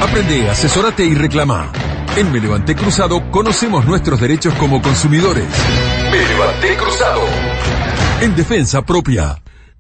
Aprende, asesórate y reclama. En Me Levanté Cruzado conocemos nuestros derechos como consumidores. Me Levanté Cruzado. En defensa propia.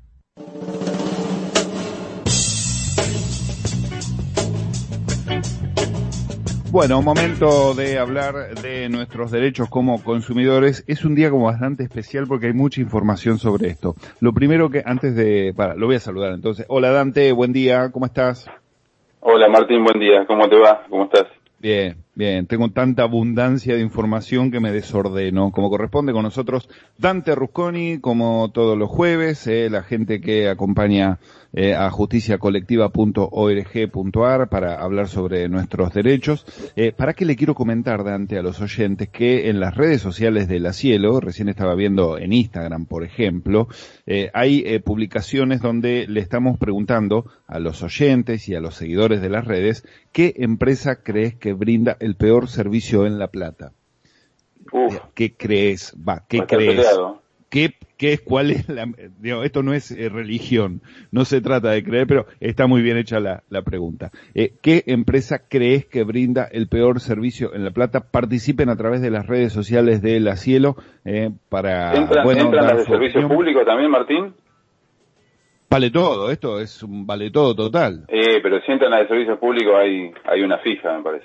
Bueno, momento de hablar de nuestros derechos como consumidores. Es un día como bastante especial porque hay mucha información sobre esto. Lo primero que, lo voy a saludar entonces. Hola Dante, buen día, ¿cómo estás? Hola Martín, buen día, ¿cómo te va? ¿Cómo estás? Bien, bien. Tengo tanta abundancia de información que me desordeno. Como corresponde con nosotros, Dante Rusconi, como todos los jueves, la gente que acompaña a justiciacolectiva.org.ar para hablar sobre nuestros derechos. ¿Para qué le quiero comentar, Dante, a los oyentes que en las redes sociales de La Cielo, recién estaba viendo en Instagram, por ejemplo, hay publicaciones donde le estamos preguntando a los oyentes y a los seguidores de las redes ¿qué empresa crees que brinda el peor servicio en La Plata? ¿Qué crees? ¿Qué crees? Peleado. ¿Cuál es esto no es religión, no se trata de creer, pero está muy bien hecha la pregunta. ¿Qué empresa crees que brinda el peor servicio en La Plata? Participen a través de las redes sociales de La Cielo, para, ¿Entran las de servicio público también, Martín? Vale todo, esto es un vale todo total. Pero si entran las de servicio público hay una fija, me parece.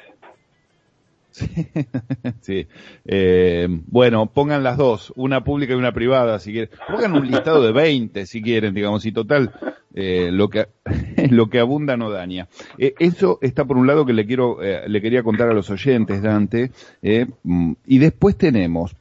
Sí. Bueno, pongan las dos, una pública y una privada, si quieren. Pongan un listado de 20, si quieren, digamos, y total, lo que abunda no daña. Eso está por un lado que le quería contar a los oyentes, Dante, y después tenemos,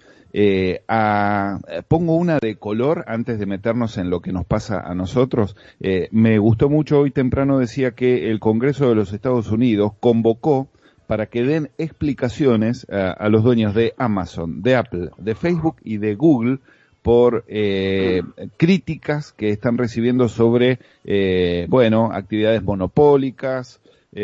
pongo una de color antes de meternos en lo que nos pasa a nosotros. Me gustó mucho, hoy temprano decía que el Congreso de los Estados Unidos convocó para que den explicaciones a los dueños de Amazon, de Apple, de Facebook y de Google por críticas que están recibiendo sobre, actividades monopólicas,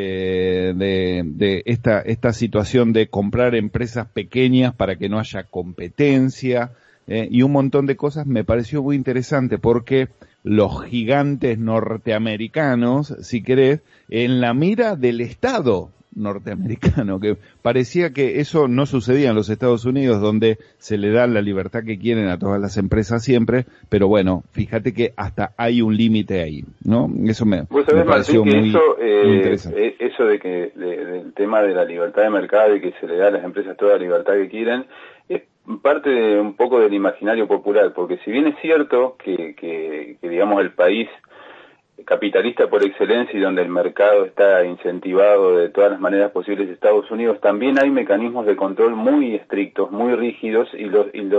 de esta situación de comprar empresas pequeñas para que no haya competencia, y un montón de cosas. Me pareció muy interesante porque los gigantes norteamericanos, si querés, en la mira del Estado norteamericano, que parecía que eso no sucedía en los Estados Unidos, donde se le da la libertad que quieren a todas las empresas siempre, pero bueno, fíjate que hasta hay un límite ahí, ¿no? Eso me pareció muy interesante. Eso de que del tema de la libertad de mercado y que se le da a las empresas toda la libertad que quieren, es parte de un poco del imaginario popular, porque si bien es cierto que digamos el país capitalista por excelencia y donde el mercado está incentivado de todas las maneras posibles de Estados Unidos, también hay mecanismos de control muy estrictos, muy rígidos, y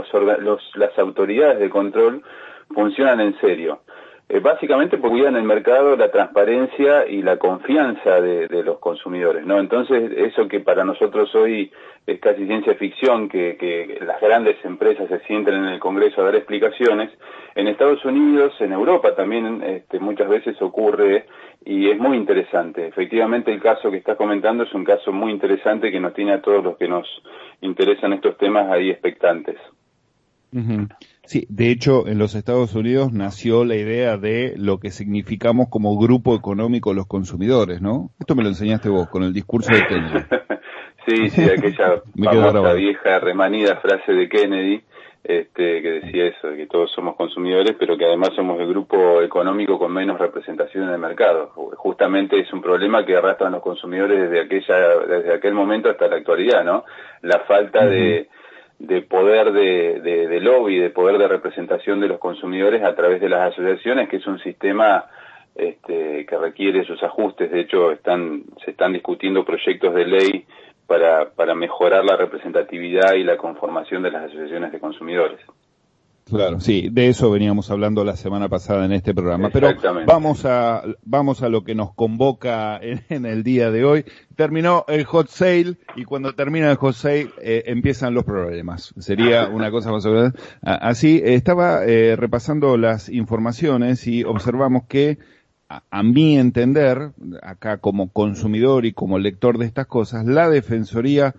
las autoridades de control funcionan en serio. Básicamente porque cuidan el mercado, la transparencia y la confianza de los consumidores, ¿no? Entonces, eso que para nosotros hoy es casi ciencia ficción, que las grandes empresas se sienten en el Congreso a dar explicaciones, en Estados Unidos, en Europa también muchas veces ocurre, y es muy interesante. Efectivamente, el caso que estás comentando es un caso muy interesante que nos tiene a todos los que nos interesan estos temas ahí expectantes. Uh-huh. Sí, de hecho, en los Estados Unidos nació la idea de lo que significamos como grupo económico los consumidores, ¿no? Esto me lo enseñaste vos con el discurso de Kennedy. Sí, aquella famosa vieja remanida frase de Kennedy, que decía eso, que todos somos consumidores, pero que además somos el grupo económico con menos representación en el mercado. Justamente es un problema que arrastran los consumidores desde aquel momento hasta la actualidad, ¿no? La falta de poder de lobby, de poder de representación de los consumidores a través de las asociaciones, que es un sistema que requiere sus ajustes. De hecho, se están discutiendo proyectos de ley para mejorar la representatividad y la conformación de las asociaciones de consumidores. Claro, sí, de eso veníamos hablando la semana pasada en este programa, pero vamos a lo que nos convoca en el día de hoy. Terminó el hot sale y cuando termina el hot sale empiezan los problemas. Sería una cosa más o menos así. Estaba repasando las informaciones y observamos que a mi entender, acá como consumidor y como lector de estas cosas, la Defensoría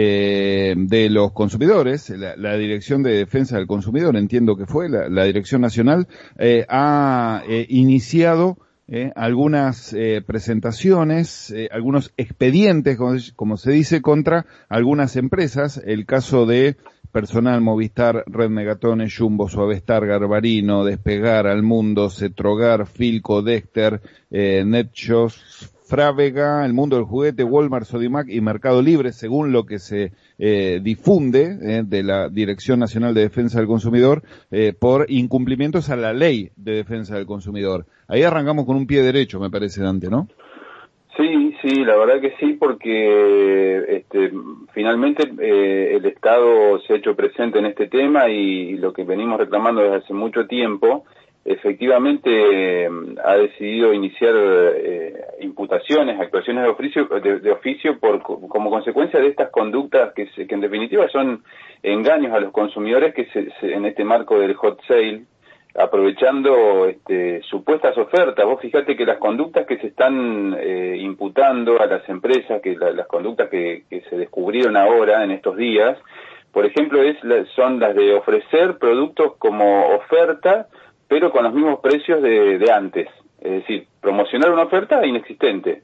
de los Consumidores, la Dirección de Defensa del Consumidor, entiendo que fue, la Dirección Nacional, ha iniciado algunas presentaciones, algunos expedientes, como se dice, contra algunas empresas. El caso de Personal, Movistar, Red Megatone, Jumbo, Suavestar, Garbarino, Despegar, Almundo, Cetrogar, Filco, Dexter, NetShows, Frávega, El Mundo del Juguete, Walmart, Sodimac y Mercado Libre, según lo que se difunde de la Dirección Nacional de Defensa del Consumidor, por incumplimientos a la Ley de Defensa del Consumidor. Ahí arrancamos con un pie derecho, me parece, Dante, ¿no? Sí, la verdad que sí, porque finalmente el Estado se ha hecho presente en este tema y lo que venimos reclamando desde hace mucho tiempo, efectivamente ha decidido iniciar imputaciones, actuaciones de oficio como consecuencia de estas conductas que en definitiva son engaños a los consumidores que en este marco del hot sale, aprovechando supuestas ofertas. Vos fíjate que las conductas que se están imputando a las empresas, las conductas que se descubrieron ahora en estos días, por ejemplo, son las de ofrecer productos como oferta, pero con los mismos precios de antes. Es decir, promocionar una oferta inexistente.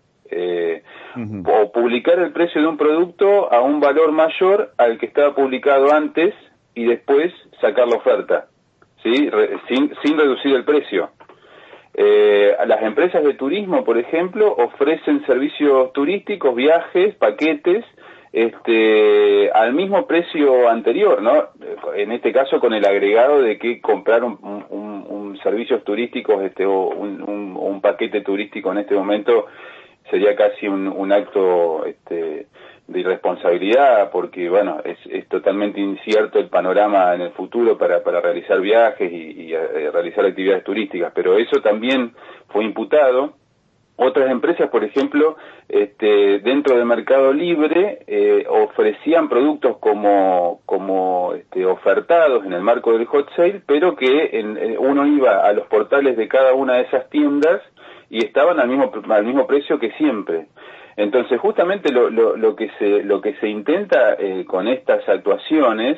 O publicar el precio de un producto a un valor mayor al que estaba publicado antes y después sacar la oferta. ¿Sí? Sin reducir el precio. Las empresas de turismo, por ejemplo, ofrecen servicios turísticos, viajes, paquetes, al mismo precio anterior, ¿no? En este caso con el agregado de que comprar un servicios turísticos o un paquete turístico en este momento sería casi un acto de irresponsabilidad, porque bueno, es totalmente incierto el panorama en el futuro para realizar viajes y realizar actividades turísticas, pero eso también fue imputado. Otras empresas, por ejemplo, dentro de Mercado Libre, ofrecían productos como ofertados en el marco del hot sale, pero que uno iba a los portales de cada una de esas tiendas y estaban al mismo precio que siempre. Entonces, justamente lo que se intenta con estas actuaciones,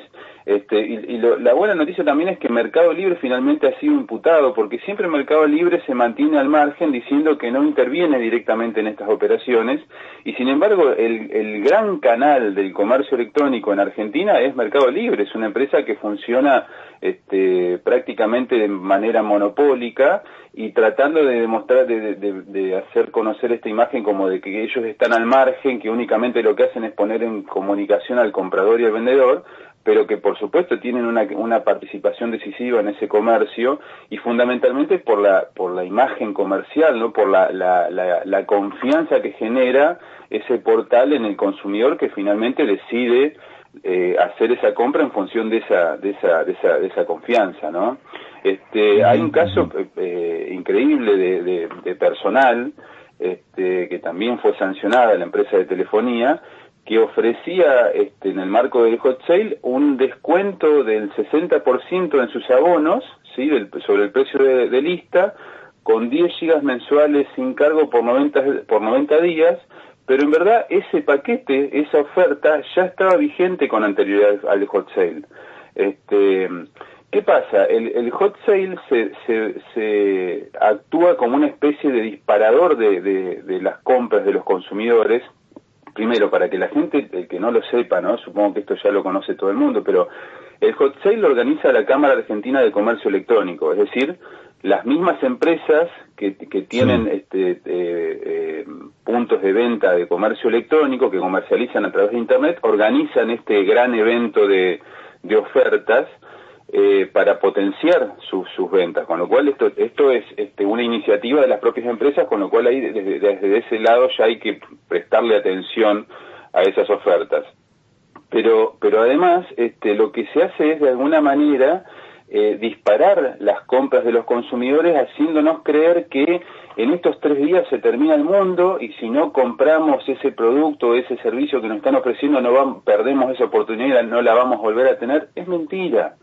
la buena noticia también es que Mercado Libre finalmente ha sido imputado, porque siempre Mercado Libre se mantiene al margen diciendo que no interviene directamente en estas operaciones, y sin embargo el gran canal del comercio electrónico en Argentina es Mercado Libre. Es una empresa que funciona prácticamente de manera monopólica y tratando de demostrar, de hacer conocer esta imagen como de que ellos están al margen, que únicamente lo que hacen es poner en comunicación al comprador y al vendedor, pero que por supuesto tienen una participación decisiva en ese comercio, y fundamentalmente por la imagen comercial, ¿no? Por la confianza que genera ese portal en el consumidor, que finalmente decide hacer esa compra en función de esa confianza, ¿no? Hay un caso increíble de Personal, que también fue sancionada, la empresa de telefonía, que ofrecía en el marco del hot sale un descuento del 60% en sus abonos, ¿sí? Sobre el precio de lista, con 10 gigas mensuales sin cargo por 90 días, pero en verdad ese paquete, esa oferta, ya estaba vigente con anterioridad al hot sale. ¿Qué pasa? El hot sale se actúa como una especie de disparador de las compras de los consumidores. Primero, para que la gente, el que no lo sepa, ¿no? Supongo que esto ya lo conoce todo el mundo, pero el hot sale lo organiza la Cámara Argentina de Comercio Electrónico, es decir, las mismas empresas que tienen puntos de venta de comercio electrónico, que comercializan a través de Internet, organizan este gran evento de ofertas para potenciar sus ventas, con lo cual esto es una iniciativa de las propias empresas, con lo cual ahí desde ese lado ya hay que prestarle atención a esas ofertas. Pero además lo que se hace es de alguna manera disparar las compras de los consumidores, haciéndonos creer que en estos 3 días se termina el mundo, y si no compramos ese producto, ese servicio que nos están ofreciendo, perdemos esa oportunidad, no la vamos a volver a tener. Es mentira.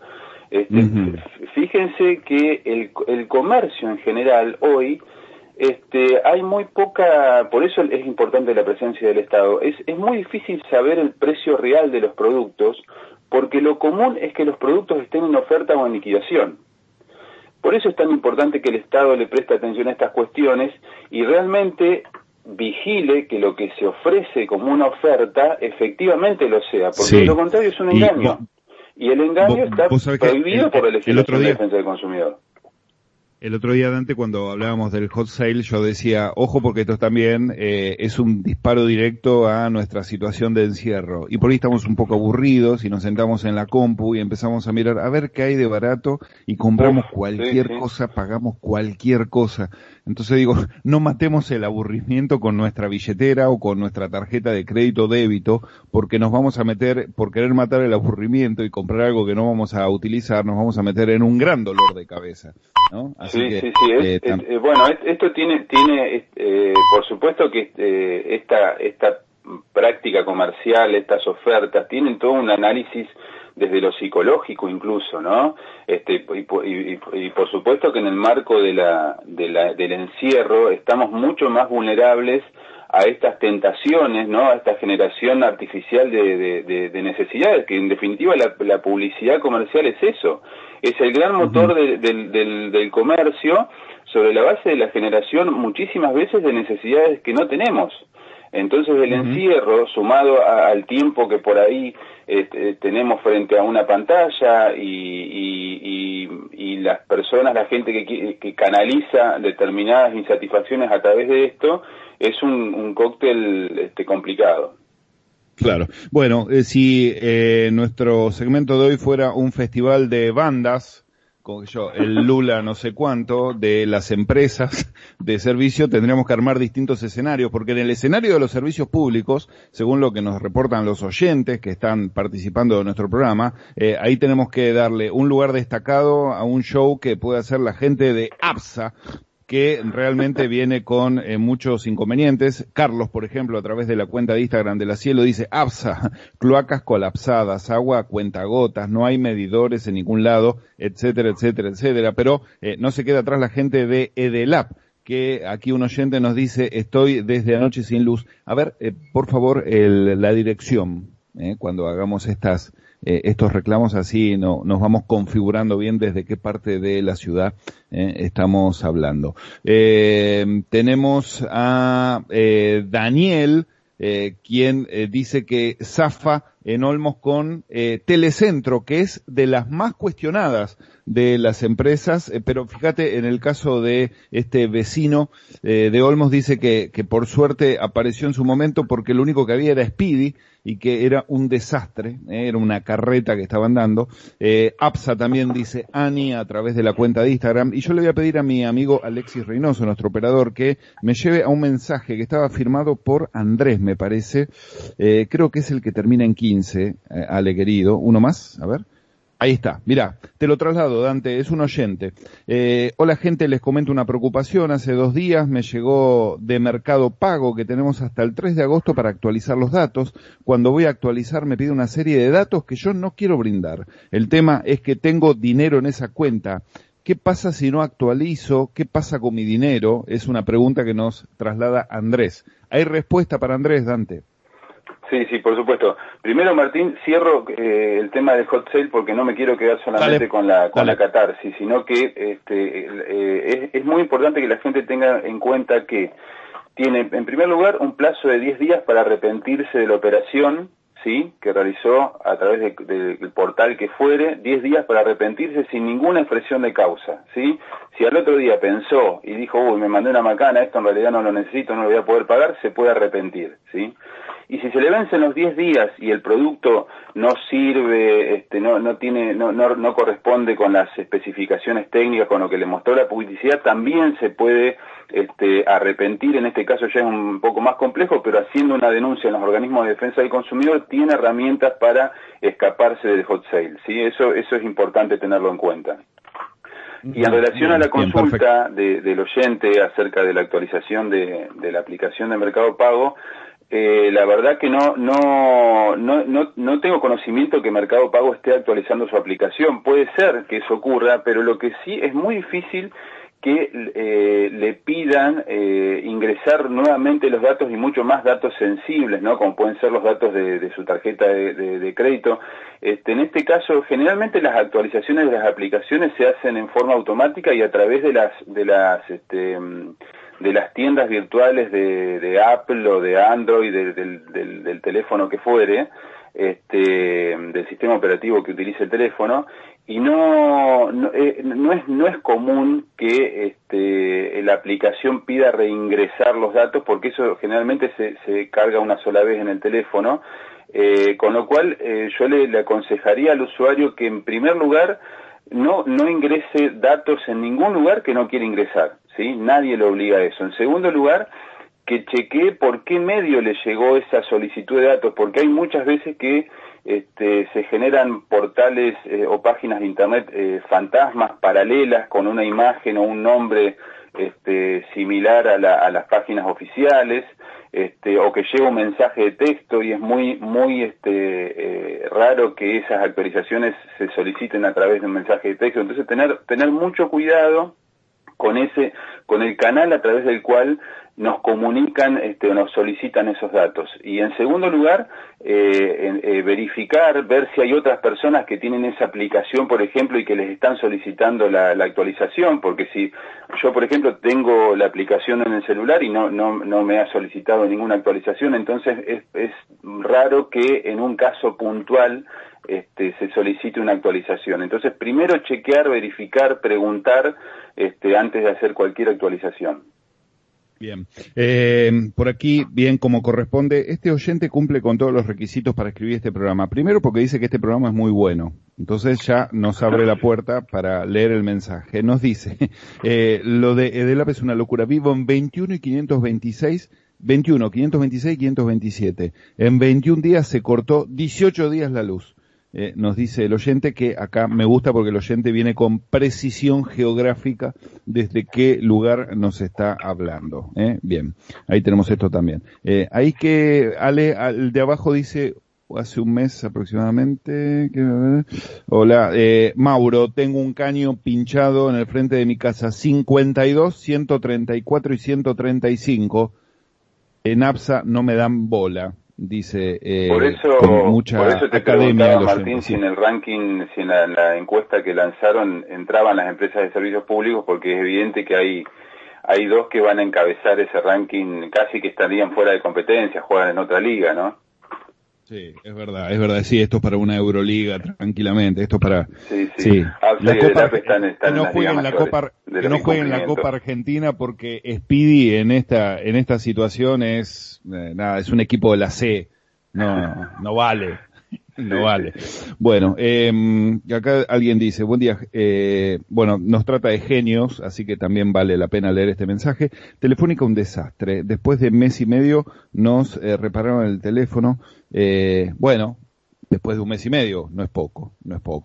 Fíjense que el comercio en general hoy, hay muy poca, por eso es importante la presencia del Estado. Es muy difícil saber el precio real de los productos, porque lo común es que los productos estén en oferta o en liquidación. Por eso es tan importante que el Estado le preste atención a estas cuestiones y realmente vigile que lo que se ofrece como una oferta efectivamente lo sea, porque de lo contrario es un engaño. Y el engaño está prohibido por la legislación de defensa del consumidor. El otro día, Dante, cuando hablábamos del hot sale, yo decía, ojo porque esto también es un disparo directo a nuestra situación de encierro. Y por ahí estamos un poco aburridos y nos sentamos en la compu y empezamos a mirar a ver qué hay de barato y compramos cualquier cosa, pagamos cualquier cosa. Entonces digo, no matemos el aburrimiento con nuestra billetera o con nuestra tarjeta de crédito o débito, porque nos vamos a meter, por querer matar el aburrimiento y comprar algo que no vamos a utilizar, nos vamos a meter en un gran dolor de cabeza, ¿no? Así sí. Bueno, esto tiene, por supuesto que esta práctica comercial, estas ofertas, tienen todo un análisis desde lo psicológico incluso, ¿no? Y por supuesto que en el marco del encierro estamos mucho más vulnerables a estas tentaciones, ¿no? A esta generación artificial de necesidades, que en definitiva la publicidad comercial es eso, es el gran motor del comercio sobre la base de la generación muchísimas veces de necesidades que no tenemos. Entonces el encierro, sumado al tiempo que por ahí tenemos frente a una pantalla y las personas, la gente que canaliza determinadas insatisfacciones a través de esto, es un cóctel complicado. Claro. Bueno, si nuestro segmento de hoy fuera un festival de bandas, como el Lula no sé cuánto, de las empresas de servicio, tendríamos que armar distintos escenarios, porque en el escenario de los servicios públicos, según lo que nos reportan los oyentes que están participando de nuestro programa, ahí tenemos que darle un lugar destacado a un show que puede hacer la gente de APSA, que realmente viene con muchos inconvenientes. Carlos, por ejemplo, a través de la cuenta de Instagram de La Cielo, dice, APSA, cloacas colapsadas, agua a cuentagotas, no hay medidores en ningún lado, etcétera, etcétera, etcétera. Pero no se queda atrás la gente de Edelap, que aquí un oyente nos dice, estoy desde anoche sin luz. A ver, por favor, la dirección, cuando hagamos estos reclamos, así nos vamos configurando bien desde qué parte de la ciudad estamos hablando. Tenemos a Daniel, quien dice que zafa en Olmos con Telecentro, que es de las más cuestionadas de las empresas, pero fíjate, en el caso de este vecino de Olmos, dice que por suerte apareció en su momento porque lo único que había era Speedy y que era un desastre, era una carreta que estaban dando. APSA también dice Ani a través de la cuenta de Instagram, y yo le voy a pedir a mi amigo Alexis Reynoso, nuestro operador, que me lleve a un mensaje que estaba firmado por Andrés, me parece, creo que es el que termina en 15, Ale querido, uno más, a ver. Ahí está, mirá, te lo traslado, Dante, es un oyente. Hola gente, les comento una preocupación. Hace 2 días me llegó de Mercado Pago que tenemos hasta el 3 de agosto para actualizar los datos. Cuando voy a actualizar me pide una serie de datos que yo no quiero brindar. El tema es que tengo dinero en esa cuenta. ¿Qué pasa si no actualizo? ¿Qué pasa con mi dinero? Es una pregunta que nos traslada Andrés. ¿Hay respuesta para Andrés, Dante? Sí, por supuesto. Primero, Martín, cierro el tema del hot sale porque no me quiero quedar solamente con la catarsis, sino que es muy importante que la gente tenga en cuenta que tiene, en primer lugar, un plazo de 10 días para arrepentirse de la operación, ¿sí?, que realizó a través del portal que fuere, 10 días para arrepentirse sin ninguna expresión de causa, ¿sí? Si al otro día pensó y dijo, uy, me mandé una macana, esto en realidad no lo necesito, no lo voy a poder pagar, se puede arrepentir, ¿sí? Y si se le vencen los 10 días y el producto no sirve, no corresponde con las especificaciones técnicas, con lo que le mostró la publicidad, también se puede arrepentir. En este caso ya es un poco más complejo, pero haciendo una denuncia en los organismos de defensa del consumidor tiene herramientas para escaparse del hot sale, ¿sí? Eso es importante tenerlo en cuenta. Y en relación a la consulta del oyente acerca de la actualización de la aplicación de Mercado Pago, la verdad que no tengo conocimiento que Mercado Pago esté actualizando su aplicación. Puede ser que eso ocurra, pero lo que sí es muy difícil que le pidan ingresar nuevamente los datos y mucho más datos sensibles, ¿no? Como pueden ser los datos de su tarjeta de crédito. En este caso, generalmente las actualizaciones de las aplicaciones se hacen en forma automática y a través de las tiendas virtuales de Apple o de Android, del teléfono que fuere, del sistema operativo que utilice el teléfono, y no es común que la aplicación pida reingresar los datos, porque eso generalmente se carga una sola vez en el teléfono, con lo cual yo le aconsejaría al usuario que en primer lugar no ingrese datos en ningún lugar que no quiera ingresar, ¿sí? Nadie le obliga a eso. En segundo lugar, que chequee por qué medio le llegó esa solicitud de datos, porque hay muchas veces que se generan portales o páginas de internet fantasmas paralelas con una imagen o un nombre similar a las páginas oficiales, o que llega un mensaje de texto y es muy raro que esas actualizaciones se soliciten a través de un mensaje de texto. Entonces tener mucho cuidado con el canal a través del cual nos comunican o nos solicitan esos datos. Y en segundo lugar, ver si hay otras personas que tienen esa aplicación, por ejemplo, y que les están solicitando la actualización, porque si yo, por ejemplo, tengo la aplicación en el celular y no me ha solicitado ninguna actualización, entonces es raro que en un caso puntual se solicite una actualización. Entonces, primero chequear, verificar, preguntar antes de hacer cualquier actualización. Bien, por aquí, bien como corresponde, este oyente cumple con todos los requisitos para escribir este programa. Primero porque dice que este programa es muy bueno, entonces ya nos abre la puerta para leer el mensaje. Nos dice, lo de Edelap es una locura, vivo en 21 y 526, 527. En 21 días se cortó 18 días la luz. Nos dice el oyente, que acá me gusta porque el oyente viene con precisión geográfica desde qué lugar nos está hablando. Bien, ahí tenemos esto también. Ahí que Ale, al de abajo dice, hace un mes aproximadamente, hola, Mauro, tengo un caño pinchado en el frente de mi casa, 52, 134 y 135. En APSA no me dan bola. Dice, por eso te preguntaba, Martín, si en el ranking, si en la encuesta que lanzaron entraban las empresas de servicios públicos, porque es evidente que hay dos que van a encabezar ese ranking, casi que estarían fuera de competencia, juegan en otra liga, ¿no? Sí, es verdad, sí, esto es para una Euroliga, tranquilamente, esto es para... Sí. La Copa, están que no jueguen la Copa Argentina, porque Speedy en esta situación es un equipo de la C, no vale. No vale. Bueno, acá alguien dice, buen día, nos trata de genios, así que también vale la pena leer este mensaje. Telefónica, un desastre. Después de mes y medio nos repararon el teléfono. Después de un mes y medio, no es poco.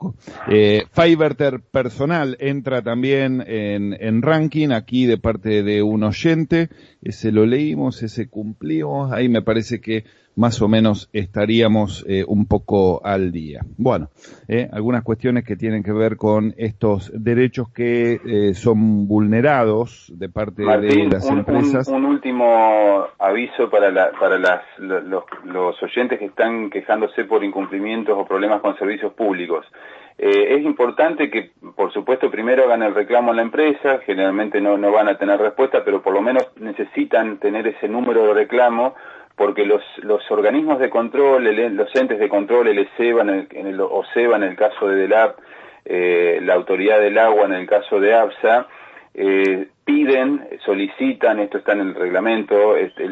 Fiverr personal entra también en ranking, aquí de parte de un oyente. Ese lo leímos, ese cumplimos. Ahí me parece que más o menos estaríamos un poco al día. Bueno, algunas cuestiones que tienen que ver con estos derechos que son vulnerados de parte Martín, de las empresas. Un último aviso para los oyentes que están quejándose por incumplimientos o problemas con servicios públicos. Es importante que, por supuesto, primero hagan el reclamo a la empresa. Generalmente no van a tener respuesta, pero por lo menos necesitan tener ese número de reclamo, porque los organismos de control, los entes de control, el ESEBA, OSEBA en el caso de Edelap, la Autoridad del Agua en el caso de APSA, solicitan, esto está en el reglamento,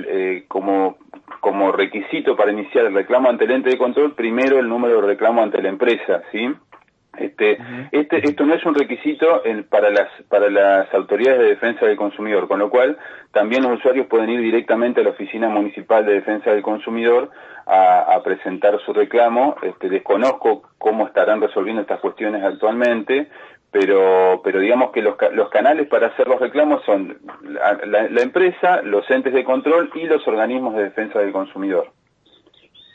como requisito para iniciar el reclamo ante el ente de control, primero el número de reclamo ante la empresa, ¿sí? Esto no es un requisito para las autoridades de defensa del consumidor, con lo cual también los usuarios pueden ir directamente a la Oficina Municipal de Defensa del Consumidor a presentar su reclamo. Desconozco cómo estarán resolviendo estas cuestiones actualmente, pero digamos que los canales para hacer los reclamos son la empresa, los entes de control y los organismos de defensa del consumidor.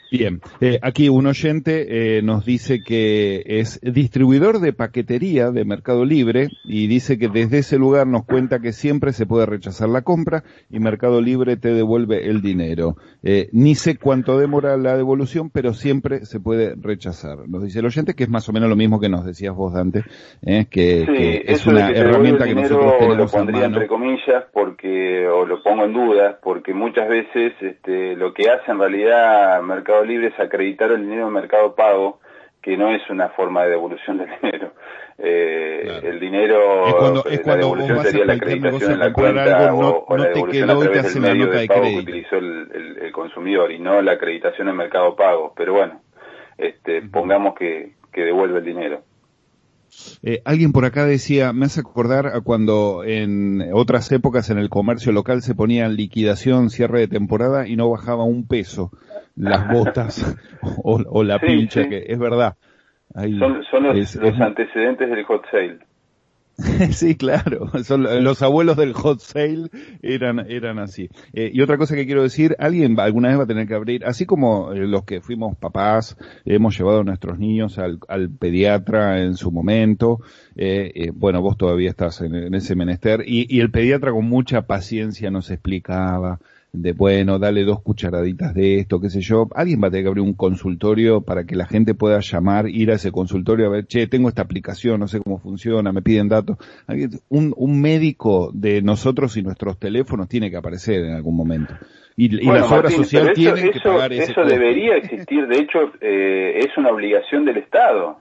Bien, aquí un oyente nos dice que es distribuidor de paquetería de Mercado Libre y dice que desde ese lugar nos cuenta que siempre se puede rechazar la compra y Mercado Libre te devuelve el dinero. Ni sé cuánto demora la devolución, pero siempre se puede rechazar. Nos dice el oyente que es más o menos lo mismo que nos decías vos, Dante, que es una herramienta que nosotros tenemos lo pondría a mano. entre comillas o lo pongo en duda, porque muchas veces lo que hace en realidad Mercado Libre es acreditar el dinero en Mercado Pago, que no es una forma de devolución del dinero. Claro. El dinero, la devolución sería la acreditación en la cuenta algo, o la devolución a través del medio de pago que utilizó el consumidor y no la acreditación en Mercado Pago. Pero bueno, pongamos que devuelve el dinero. Alguien por acá decía, me hace acordar a cuando en otras épocas en el comercio local se ponía en liquidación, cierre de temporada y no bajaba un peso las botas o la pincha, que es verdad. Ahí son los antecedentes del hot sale. Sí, claro, los abuelos del hot sale eran así. Y otra cosa que quiero decir, alguien alguna vez va a tener que abrir, así como los que fuimos papás, hemos llevado a nuestros niños al pediatra en su momento, bueno, vos todavía estás en ese menester, y el pediatra con mucha paciencia nos explicaba de bueno, dale 2 cucharaditas de esto, qué sé yo. Alguien va a tener que abrir un consultorio para que la gente pueda llamar, ir a ese consultorio a ver, che, tengo esta aplicación, no sé cómo funciona, me piden datos. Un médico de nosotros y nuestros teléfonos tiene que aparecer en algún momento. Y bueno, las obras sociales tienen que pagar ese costo. Eso debería existir, de hecho, es una obligación del Estado,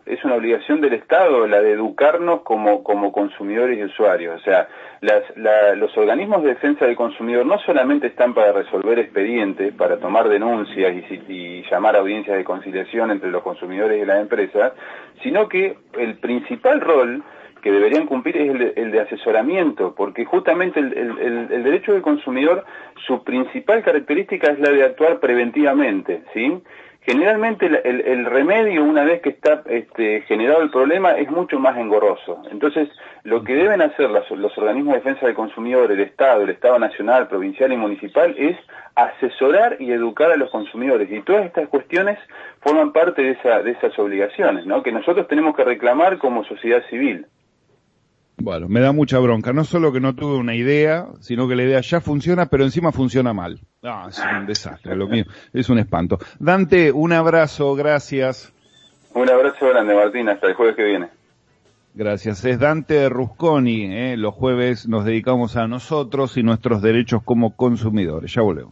la de educarnos como consumidores y usuarios. O sea, los organismos de defensa del consumidor no solamente están para resolver expedientes, para tomar denuncias y llamar a audiencias de conciliación entre los consumidores y las empresas, sino que el principal rol que deberían cumplir es el de asesoramiento, porque justamente el derecho del consumidor, su principal característica es la de actuar preventivamente, ¿sí? Generalmente el remedio, una vez que está generado el problema, es mucho más engorroso. Entonces, lo que deben hacer los organismos de defensa del consumidor, el Estado nacional, provincial y municipal, es asesorar y educar a los consumidores. Y todas estas cuestiones forman parte de esas obligaciones, ¿no? Que nosotros tenemos que reclamar como sociedad civil. Bueno, me da mucha bronca. No solo que no tuve una idea, sino que la idea ya funciona, pero encima funciona mal. Ah, es un desastre, lo mío es un espanto. Dante, un abrazo, gracias. Un abrazo grande, Martín, hasta el jueves que viene. Gracias. Es Dante Rusconi, Los jueves nos dedicamos a nosotros y nuestros derechos como consumidores. Ya volvemos.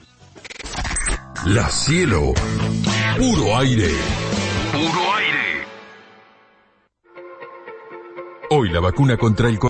La Cielo, puro aire. Puro aire. Hoy la vacuna contra el